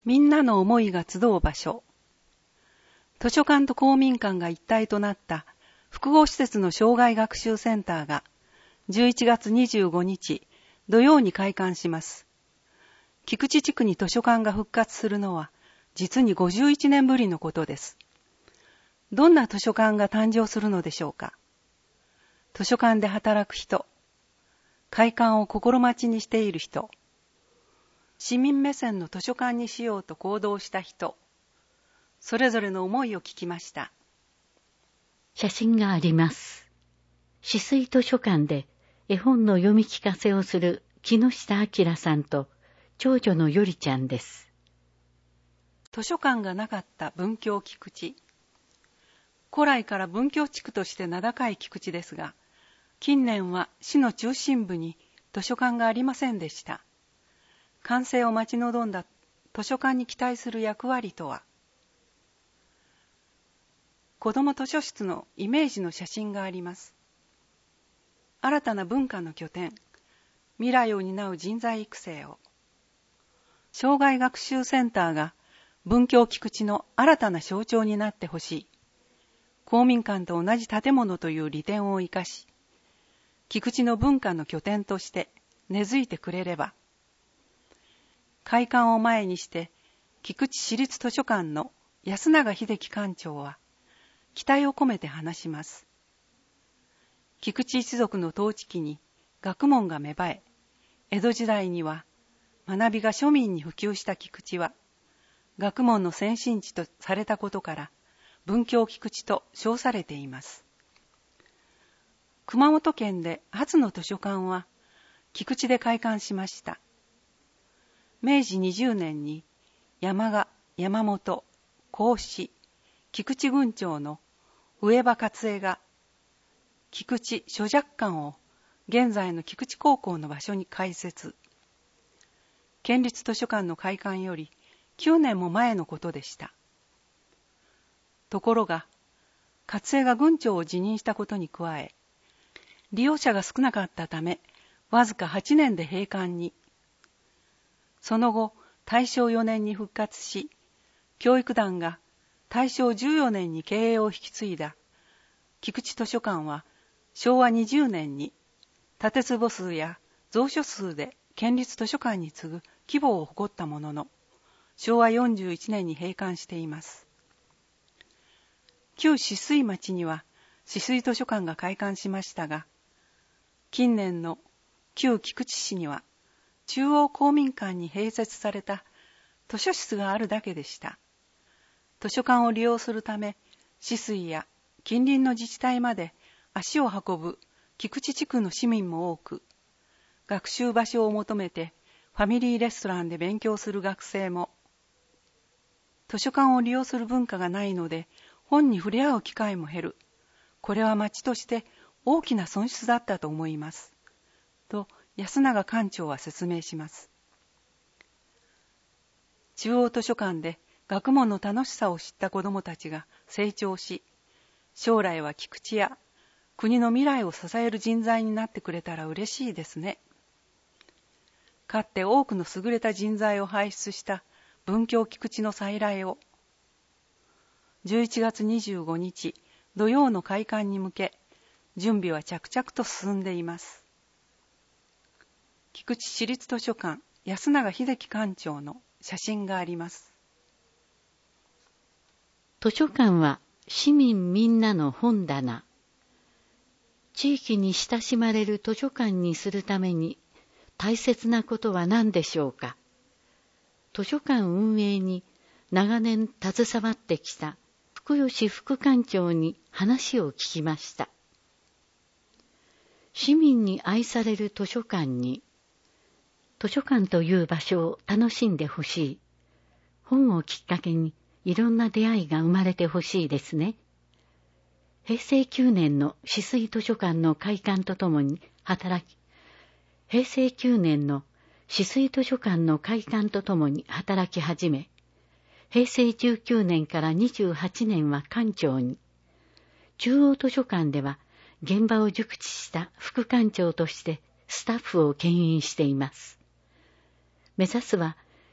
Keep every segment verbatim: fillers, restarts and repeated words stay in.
みんなの思いが集う場所。図書館と公民館が一体となった複合施設の生涯学習センターがじゅういちがつにじゅうごにち土曜に開館します。菊池地区に図書館が復活するのは実にごじゅういちねんぶりのことです。どんな図書館が誕生するのでしょうか。図書館で働く人、開館を心待ちにしている人、市民目線の図書館にしようと行動した人、それぞれの思いを聞きました。 写真があります。止水図書館で絵本の読み聞かせをする木下明さんと長女のよりちゃんです。 図書館がなかった文京菊池。古来から文京地区として名高い菊池ですが、近年は市の中心部に図書館がありませんでした。完成を待ち望んだ図書館に期待する役割とは。子ども図書室のイメージの写真があります。新たな文化の拠点、未来を担う人材育成を。生涯学習センターが文京菊池の新たな象徴になってほしい。公民館と同じ建物という利点を生かし、菊池の文化の拠点として根付いてくれれば。開館を前にして菊池市立図書館の安永秀樹館長は期待を込めて話します。菊池一族の統治期に学問が芽生え、江戸時代には学びが庶民に普及した菊池は学問の先進地とされたことから文京菊池と称されています。熊本県で初の図書館は菊池で開館しました。めいじにじゅうねんに山賀、山本、甲子、菊池郡長の上場勝栄が菊池書寂館を現在の菊池高校の場所に開設。県立図書館の開館よりきゅうねんも前のことでした。ところが、勝栄が郡長を辞任したことに加え、利用者が少なかったため、わずかはちねんで閉館に。その後、たいしょうよねんに復活し、教育団がたいしょうじゅうよねんに経営を引き継いだ菊池図書館は、しょうわにじゅうねんに建坪数や蔵書数で県立図書館に次ぐ規模を誇ったものの、しょうわよんじゅういちねんに閉館しています。旧止水町には止水図書館が開館しましたが、近年の旧菊池市には中央公民館に併設された図書室があるだけでした。図書館を利用するため、止水や近隣の自治体まで足を運ぶ菊池地区の市民も多く、学習場所を求めてファミリーレストランで勉強する学生も、図書館を利用する文化がないので本に触れ合う機会も減る。これは町として大きな損失だったと思います。と安永館長は説明します。中央図書館で学問の楽しさを知った子どもたちが成長し、将来は菊池や国の未来を支える人材になってくれたら嬉しいですね。かつて多くの優れた人材を輩出した文京菊池の再来を、じゅういちがつにじゅうごにち土曜の開館に向け、準備は着々と進んでいます。菊池市立図書館安永秀樹館長の写真があります。 図書館は市民みんなの本棚。地域に親しまれる図書館にするために大切なことは何でしょうか。図書館運営に長年携わってきた福吉副館長に話を聞きました。市民に愛される図書館に、図書館という場所を楽しんでほしい。本をきっかけにいろんな出会いが生まれてほしいですね。へいせいきゅうねんの止水図書館の開館とともに働き、へいせいきゅうねんの止水図書館の開館とともに働き始め、へいせいじゅうきゅうねんからにじゅうはちねんは館長に、中央図書館では現場を熟知した副館長としてスタッフを牽引しています。目指すは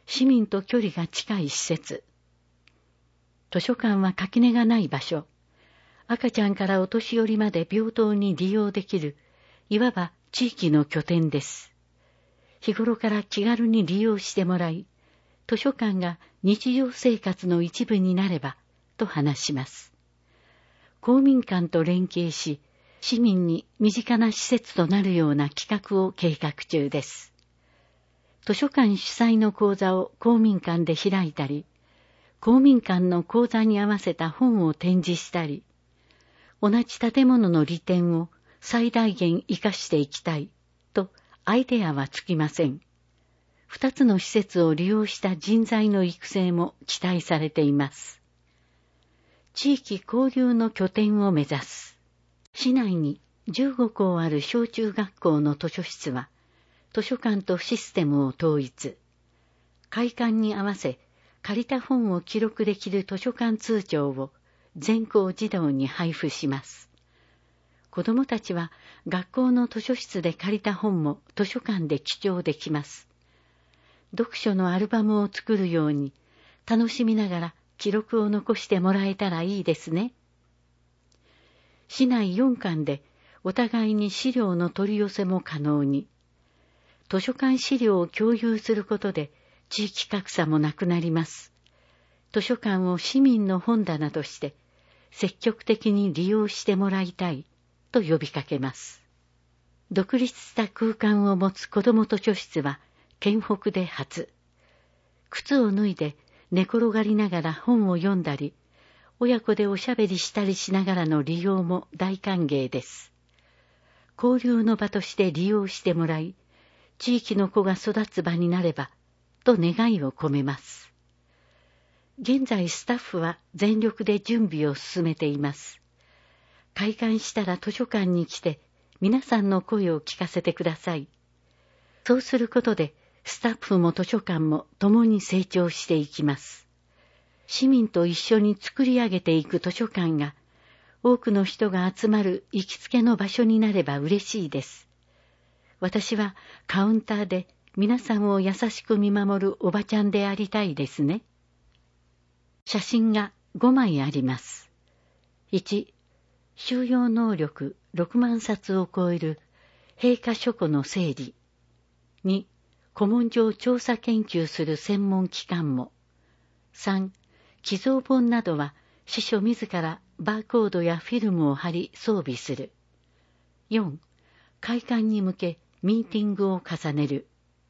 市民と距離が近い施設。図書館は垣根がない場所。赤ちゃんからお年寄りまで平等に利用できる、いわば地域の拠点です。日頃から気軽に利用してもらい、図書館が日常生活の一部になれば、と話します。公民館と連携し、市民に身近な施設となるような企画を計画中です。図書館主催の講座を公民館で開いたり、公民館の講座に合わせた本を展示したり、同じ建物の利点を最大限活かしていきたいとアイデアはつきません。二つの施設を利用した人材の育成も期待されています。地域交流の拠点を目指す。市内にじゅうごこうある小中学校の図書室は、図書館とシステムを統一。開館に合わせ、借りた本を記録できる図書館通帳を全校児童に配布します。子どもたちは学校の図書室で借りた本も図書館で記帳できます。読書のアルバムを作るように楽しみながら記録を残してもらえたらいいですね。市内よんかんでお互いに資料の取り寄せも可能に。図書館資料を共有することで地域格差もなくなります。図書館を市民の本棚として積極的に利用してもらいたいと呼びかけます。独立した空間を持つ子ども図書室は県北で初。靴を脱いで寝転がりながら本を読んだり、親子でおしゃべりしたりしながらの利用も大歓迎です。交流の場として利用してもらい、地域の子が育つ場になれば、と願いを込めます。現在スタッフは全力で準備を進めています。開館したら図書館に来て、皆さんの声を聞かせてください。そうすることで、スタッフも図書館も共に成長していきます。市民と一緒に作り上げていく図書館が、多くの人が集まる行きつけの場所になれば嬉しいです。私はカウンターで皆さんを優しく見守るおばちゃんでありたいですね。写真がごまいあります。いち、収容能力ろくまんさつを超える閉館書庫の整理。に、古文書を調査研究する専門機関も。さん、寄贈本などは司書自らバーコードやフィルムを貼り装備する。よん、開館に向けミーティングを重ねる。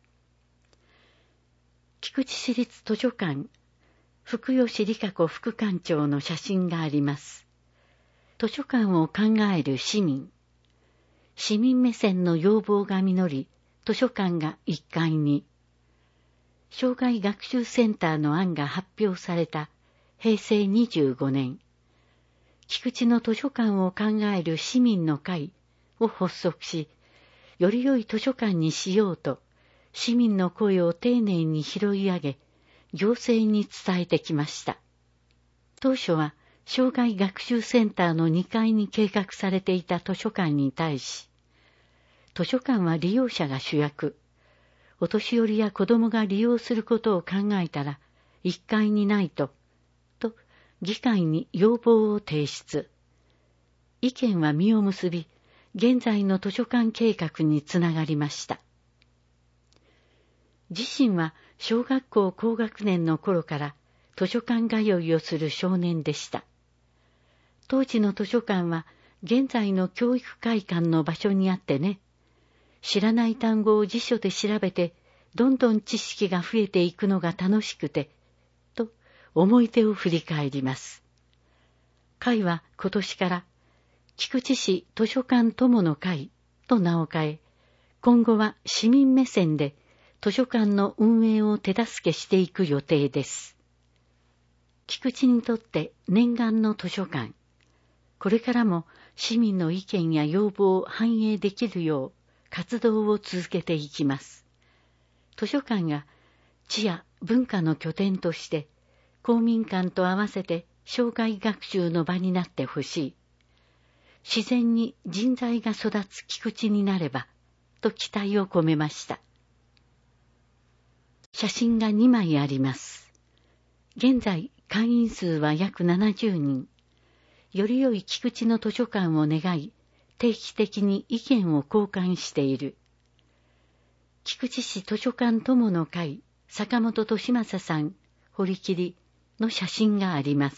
菊池市立図書館、福吉理香子副館長の写真があります。図書館を考える市民。市民目線の要望が実り、図書館がいっかいに。障害学習センターの案が発表されたへいせいにじゅうごねん。菊池の図書館を考える市民の会を発足し、より良い図書館にしようと、市民の声を丁寧に拾い上げ、行政に伝えてきました。当初は、障害学習センターのにかいに計画されていた図書館に対し、図書館は利用者が主役、お年寄りや子供が利用することを考えたら、いっかいにないと、と議会に要望を提出。意見は実を結び、現在の図書館計画につながりました。自身は小学校高学年の頃から図書館通いをする少年でした。当時の図書館は現在の教育会館の場所にあってね、知らない単語を辞書で調べて、どんどん知識が増えていくのが楽しくて、と思い出を振り返ります。会は今年から菊池市図書館友の会と名を変え、今後は市民目線で図書館の運営を手助けしていく予定です。菊池にとって念願の図書館、これからも市民の意見や要望を反映できるよう活動を続けていきます。図書館が知や文化の拠点として公民館と合わせて障害学習の場になってほしい。自然に人材が育つ菊池になればと期待を込めました。 写真がにまいあります。現在、会員数は約ななじゅうにん。より良い菊池の図書館を願い、定期的に意見を交換している。菊池市図書館友の会、坂本利正さん、堀切の写真があります。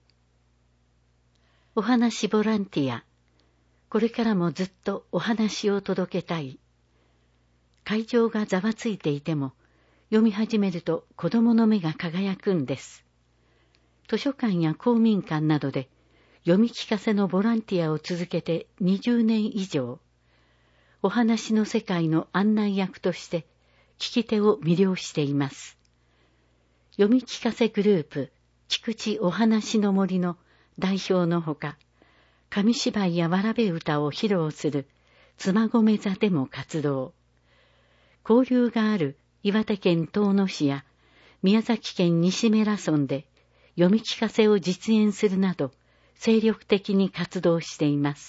お話ボランティア。これからもずっとお話を届けたい。会場がざわついていても、読み始めると子供の目が輝くんです。図書館や公民館などで読み聞かせのボランティアを続けてにじゅうねん以上、お話の世界の案内役として聞き手を魅了しています。読み聞かせグループ、菊池お話の森の代表のほか、紙芝居やわらべ歌を披露する妻込座でも活動。交流がある岩手県遠野市や宮崎県西米良村で読み聞かせを実演するなど精力的に活動しています。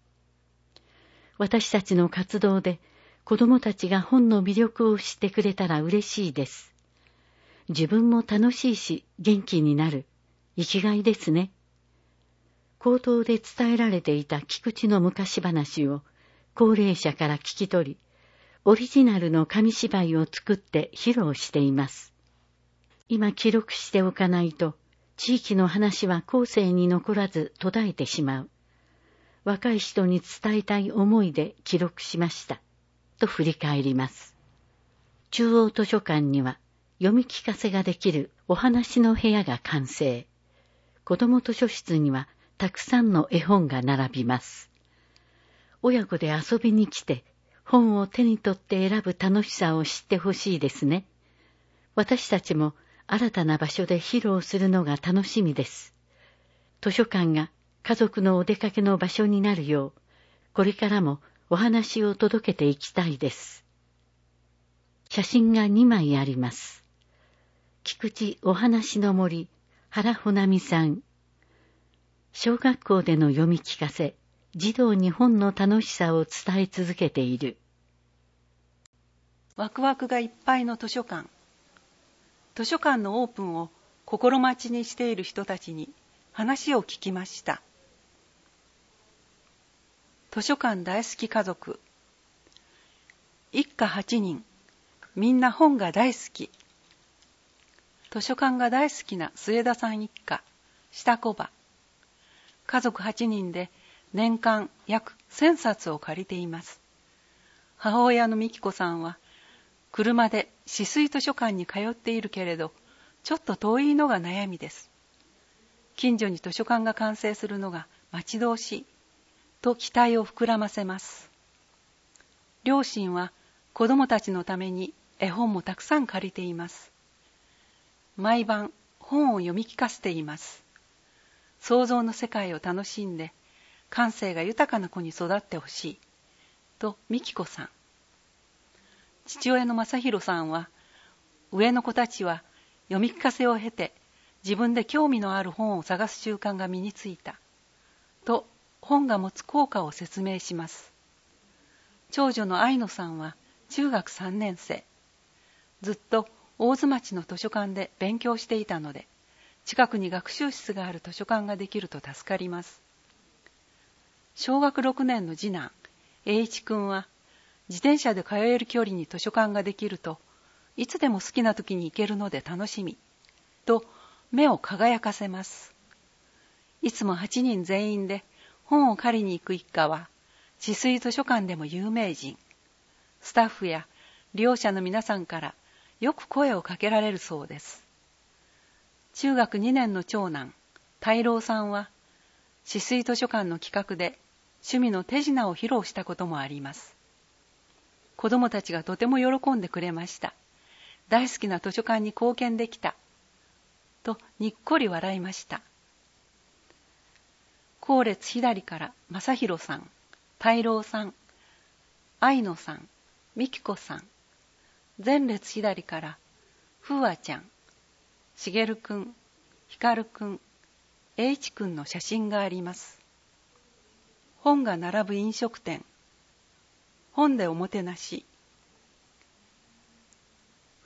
私たちの活動で子どもたちが本の魅力を知ってくれたら嬉しいです。自分も楽しいし元気になる。生きがいですね。口頭で伝えられていた菊池の昔話を高齢者から聞き取り、オリジナルの紙芝居を作って披露しています。今記録しておかないと、地域の話は後世に残らず途絶えてしまう。若い人に伝えたい思いで記録しました。と振り返ります。中央図書館には読み聞かせができるお話の部屋が完成。子ども図書室にはたくさんの絵本が並びます。親子で遊びに来て本を手に取って選ぶ楽しさを知ってほしいですね。私たちも新たな場所で披露するのが楽しみです。図書館が家族のお出かけの場所になるよう、これからもお話を届けていきたいです。写真がにまいあります。菊池お話の森、原穂波さん。小学校での読み聞かせ、児童に本の楽しさを伝え続けている。 ワクワクがいっぱいの図書館。図書館のオープンを心待ちにしている人たちに話を聞きました。図書館大好き家族。一家はちにん、みんな本が大好き。図書館が大好きな末田さん一家、下小場。家族はちにんで年間約せんさつを借りています。母親の美希子さんは、車で止水図書館に通っているけれど、ちょっと遠いのが悩みです。近所に図書館が完成するのが待ち遠しい、と期待を膨らませます。両親は子供たちのために絵本もたくさん借りています。毎晩本を読み聞かせています。想像の世界を楽しんで、感性が豊かな子に育ってほしい、と美希子さん。父親の正弘さんは、上の子たちは読み聞かせを経て、自分で興味のある本を探す習慣が身についた、と本が持つ効果を説明します。長女の愛野さんは中学さんねんせい。ずっと大津町の図書館で勉強していたので、近くに学習室がある図書館ができると助かります。小学ろくねんの次男、栄一くんは、自転車で通える距離に図書館ができると、いつでも好きな時に行けるので楽しみ、と目を輝かせます。いつもはちにん全員で本を借りに行く一家は、止水図書館でも有名人。スタッフや利用者の皆さんからよく声をかけられるそうです。中学にねんの長男、大郎さんは、止水図書館の企画で趣味の手品を披露したこともあります。子供たちがとても喜んでくれました。大好きな図書館に貢献できた。とにっこり笑いました。後列左から正弘さん、大郎さん、愛野さん、美希子さん。前列左から風和ちゃん、茂くん、光くん、栄一くんの写真があります。本が並ぶ飲食店。本でおもてなし。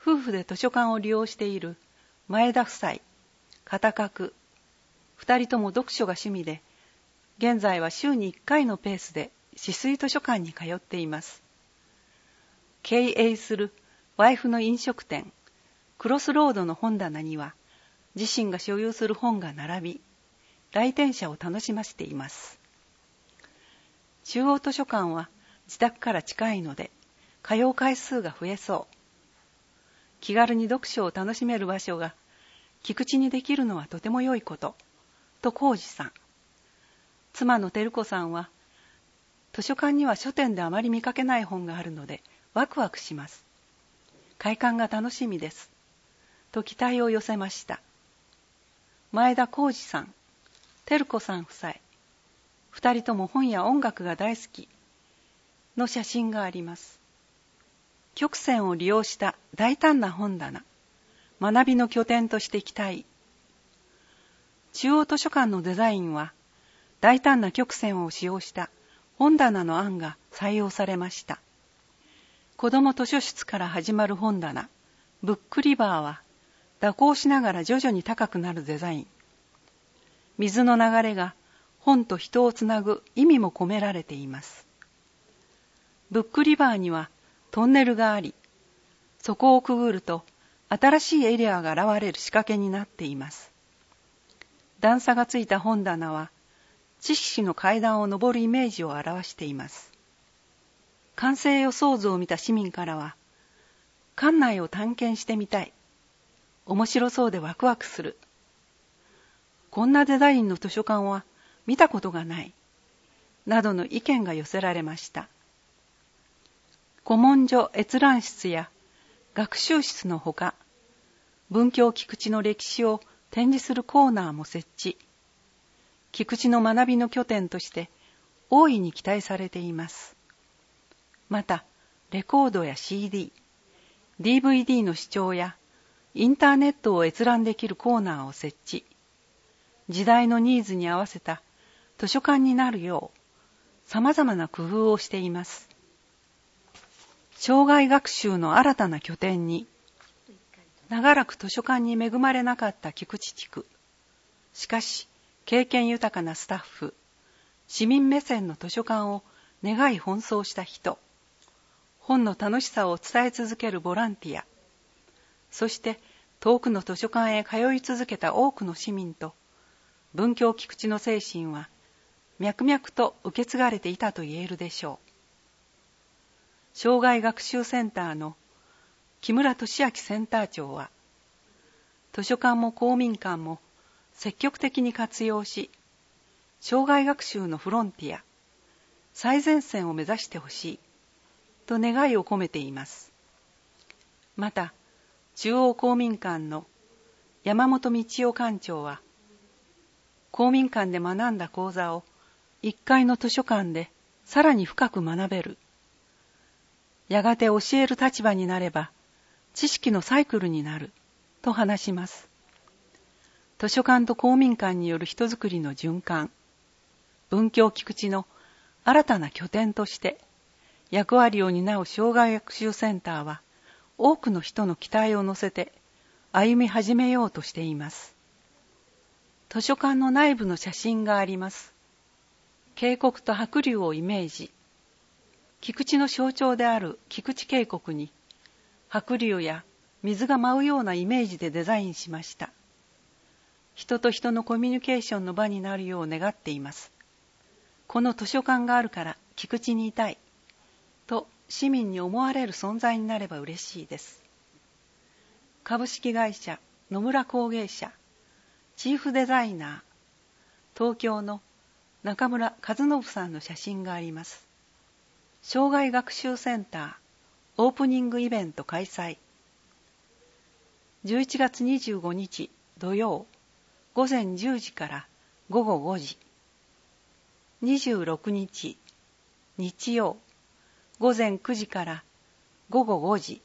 夫婦で図書館を利用している前田夫妻、片角、二人とも読書が趣味で、現在は週にいっかいのペースで紫水図書館に通っています。経営するワイフの飲食店、クロスロードの本棚には、自身が所有する本が並び、来店者を楽しませています。中央図書館は自宅から近いので、通う回数が増えそう。気軽に読書を楽しめる場所が、菊池にできるのはとても良いこと、と浩二さん。妻の照子さんは、図書館には書店であまり見かけない本があるので、ワクワクします。開館が楽しみです。と期待を寄せました。前田浩二さん、照子さん夫妻、二人とも本や音楽が大好きの写真があります。曲線を利用した大胆な本棚、学びの拠点として期待。中央図書館のデザインは、大胆な曲線を使用した本棚の案が採用されました。子ども図書室から始まる本棚、ブックリバーは、蛇行しながら徐々に高くなるデザイン。水の流れが本と人をつなぐ意味も込められています。ブックリバーにはトンネルがあり、そこをくぐると新しいエリアが現れる仕掛けになっています。段差がついた本棚は、知識の階段を上るイメージを表しています。完成予想図を見た市民からは、館内を探検してみたい。面白そうでワクワクする。こんなデザインの図書館は見たことがない。などの意見が寄せられました。古文書閲覧室や学習室のほか、文教菊池の歴史を展示するコーナーも設置。菊池の学びの拠点として大いに期待されています。また、レコードや シーディー、ディーブイディー の視聴やインターネットを閲覧できるコーナーを設置。時代のニーズに合わせた図書館になるよう、様々な工夫をしています。生涯学習の新たな拠点に、長らく図書館に恵まれなかった菊池地区。しかし、経験豊かなスタッフ、市民目線の図書館を願い奔走した人、本の楽しさを伝え続けるボランティア、そして遠くの図書館へ通い続けた多くの市民と、文教菊池の精神は脈々と受け継がれていたと言えるでしょう。生涯学習センターの木村俊明センター長は、図書館も公民館も積極的に活用し、生涯学習のフロンティア、最前線を目指してほしい、と願いを込めています。また、中央公民館の山本道夫館長は、公民館で学んだ講座をいっかいの図書館でさらに深く学べる。やがて教える立場になれば、知識のサイクルになる、と話します。図書館と公民館による人づくりの循環、文教菊池の新たな拠点として役割を担う生涯学習センターは、多くの人の期待を乗せて歩み始めようとしています。図書館の内部の写真があります。渓谷と白龍をイメージ。菊池の象徴である菊池渓谷に白龍や水が舞うようなイメージでデザインしました。人と人のコミュニケーションの場になるよう願っています。この図書館があるから菊池にいたいと市民に思われる存在になれば嬉しいです。株式会社野村工芸社チーフデザイナー東京の中村和信さんの写真があります。生涯学習センターオープニングイベント開催。じゅういちがつにじゅうごにち土曜午前じゅうじから午後ごじ。にじゅうろくにち日曜午前くじから午後ごじ。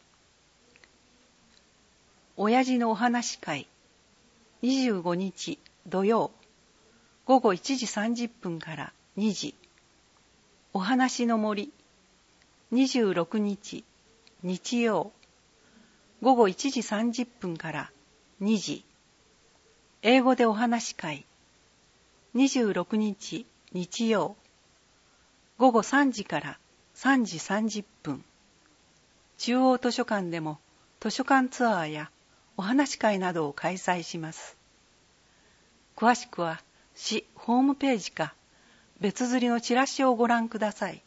親父のお話会。にじゅうごにち土曜午後いちじさんじゅっぷんからにじ。お話の森。にじゅうろくにち日曜ごごいちじさんじゅっぷんからにじ、英語でお話会、にじゅうろくにち日曜、ごごさんじからさんじさんじゅっぷん、中央図書館でも図書館ツアーやお話会などを開催します。詳しくは市ホームページか別釣りのチラシをご覧ください。